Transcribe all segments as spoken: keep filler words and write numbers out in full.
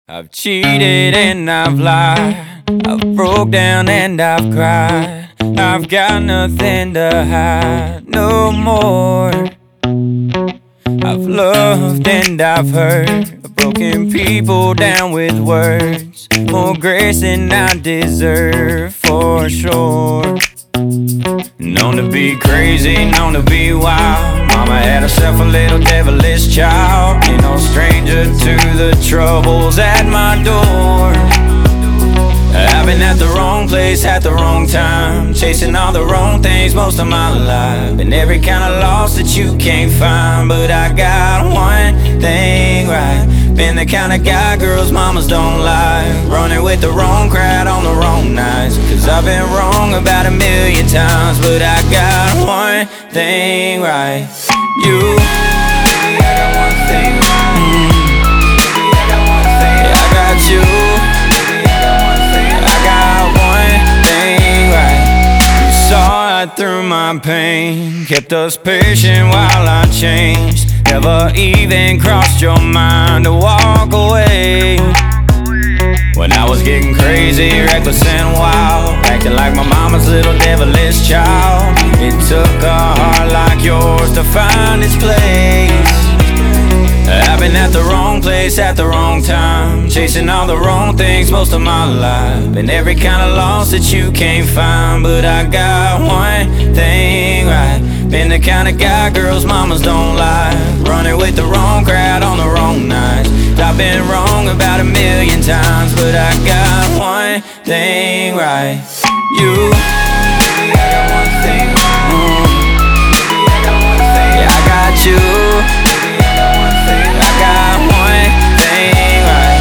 I've cheated and I've lied, I've broke down and I've cried. I've got nothing to hide no more. I've loved and I've hurt, I've broken people down with words. More grace than I deserve for sure. Known to be crazy, known to be wild. Mama had herself a little devilish child. Ain't no stranger to the troubles at my door. I've been at the wrong place at the wrong time, chasing all the wrong things most of my life. Been every kind of loss that you can't find, but I got one thing right. Been the kind of guy girls mamas don't like, running with the wrong crowd on the wrong nights. Cause I've been wrong about a million times, but I got one thing right. You, baby, I got one thing right. mm. Baby, I got one thing right. Yeah, I got you. Baby, I got one thing right. I got one thing right. You saw right through my pain, kept us patient while I changed. Never even crossed your mind to walk away. When I was getting crazy, reckless and wild, acting like my mama's little devilish child. It took a heart like yours to find its place. I've been at the wrong place at the wrong time, chasing all the wrong things most of my life. Been every kind of loss that you can't find, but I got one thing right. Been the kind of guy girls mamas don't like, running with the wrong crowd on the wrong nights. I've been wrong about a million times, but I got one thing right. You, baby, I got one thing right. mm. Baby, I got one thing right. Yeah, I got you. Baby, I got one thing right. I got one thing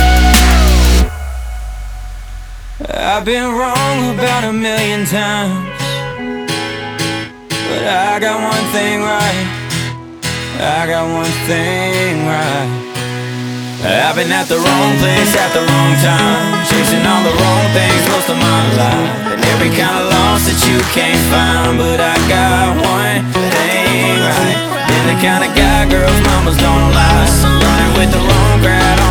right. I've been wrong about a million times, but I got one thing right. I got one thing right. I've been at the wrong place at the wrong time, chasing all the wrong things most of my life. And every kind of loss that you can't find, but I got one thing right. Been the kind of guy girls mamas don't like, running with the wrong crowd